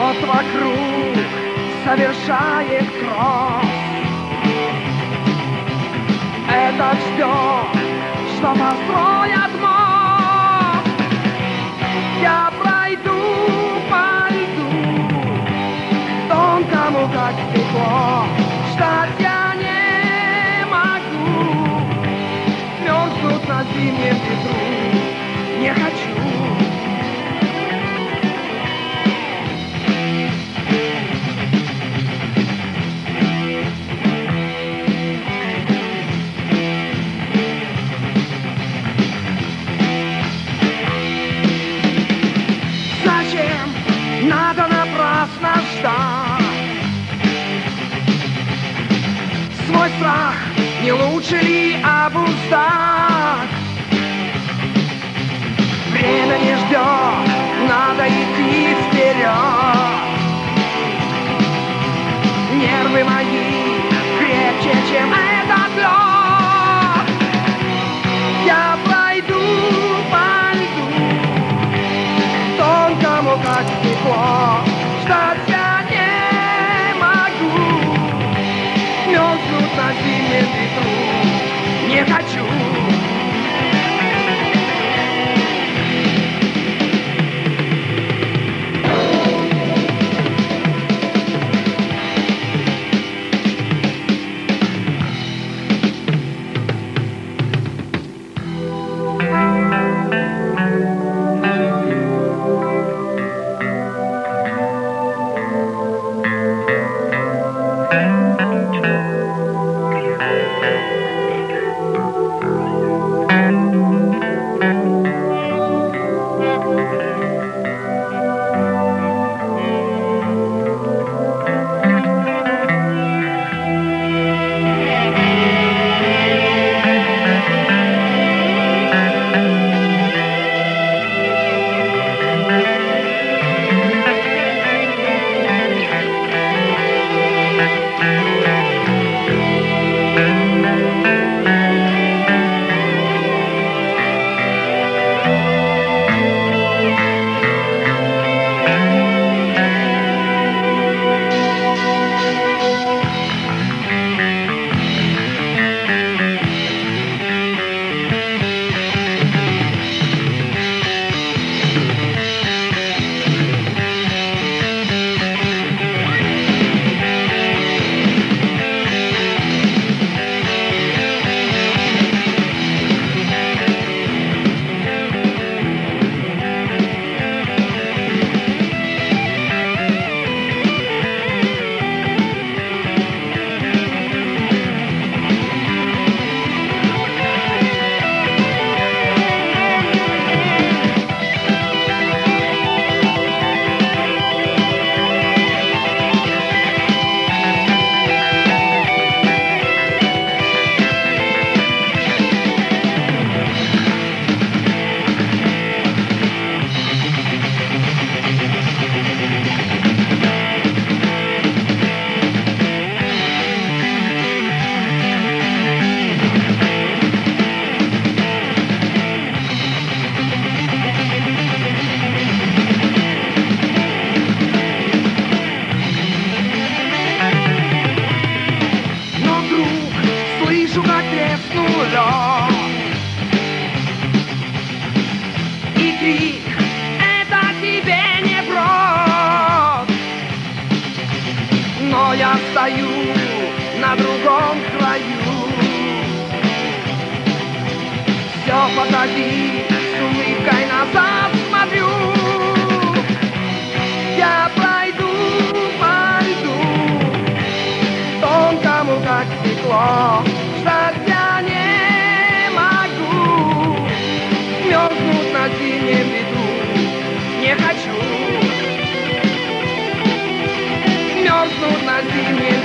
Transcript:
Лед вокруг совершает кросс. Это ждет, что построят мост. Я пройду по льду, тонкому как стекло. Ждать я не могу, мерзнуть на зимнем ветру не хочу. Надо напрасно ждать. Свой страх не лучше ли обуздать? Время не ждет, надо идти вперед. Нервы мои крепче, чем этот лед. Я пройду по льду, тонкому как стекло. Ждать я не могу, мерзнуть на зимнем ветру не хочу. Я стою на другом краю. Все позади, с улыбкой назад смотрю. Я пройду по льду, тонкому как стекло. Ждать я не могу, мерзнуть на зимнем ветру не хочу. Мерзнуть на зимнем